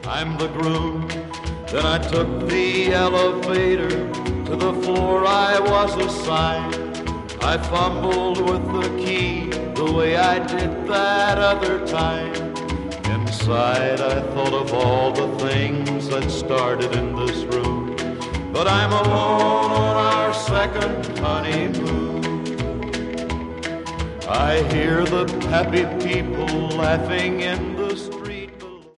I'm the groom. Then I took the elevator to the floor I was assigned. I fumbled with the key the way I did that other time. Inside I thought of all the things that started in this room, but I'm alone on our second honeymoon. I hear the happy people laughing in